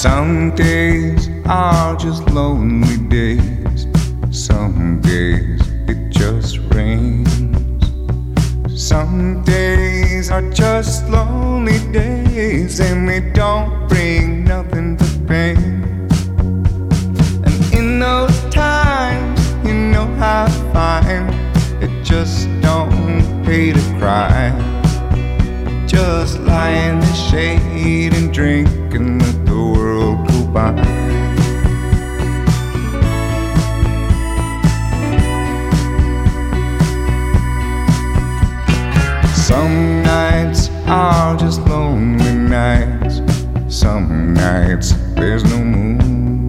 Some days are just lonely days. Some days it just rains. Some days are just lonely days, and they don't bring nothing but pain. And in those times, you know I find it just don't pay to cry. Just lie in the shade and drink and let the world go by. Some nights are just lonely nights. Some nights there's no moon.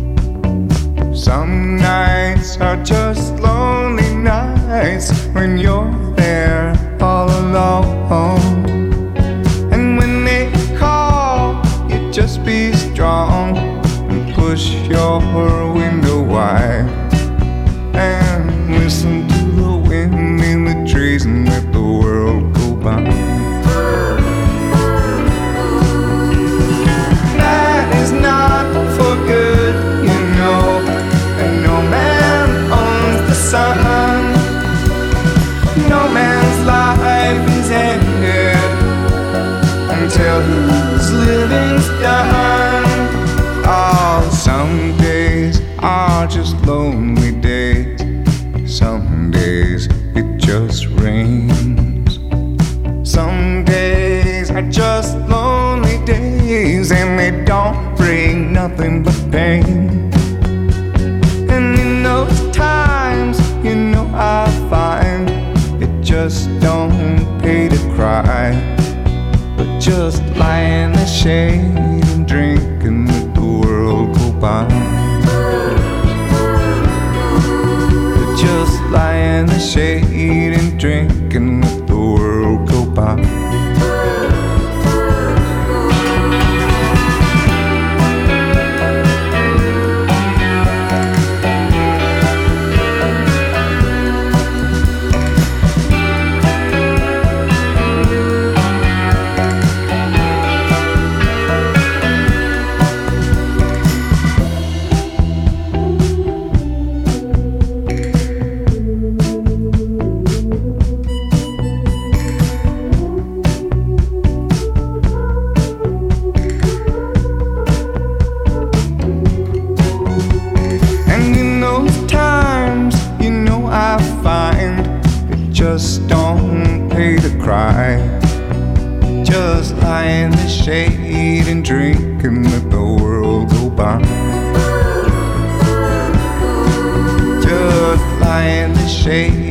Some nights are just lonely nights when you're there all alone. And when they call, you just be strong and push your window wide and listen to the wind in the trees and let the world go by. That is not for good, you know, and no man owns the sun. No man's life is ended until his living's done. Oh, some days are just lonely days. Some days it just rains. Some days are just lonely days, and they don't bring nothing but pain. And in those times, you know I find it just don't pay to cry, but just lie in the shade and drink and let the world go by. But just lie in the shade and drink and let the world go by. Just don't pay to cry. Just lie in the shade and drink and let the world go by. Just lie in the shade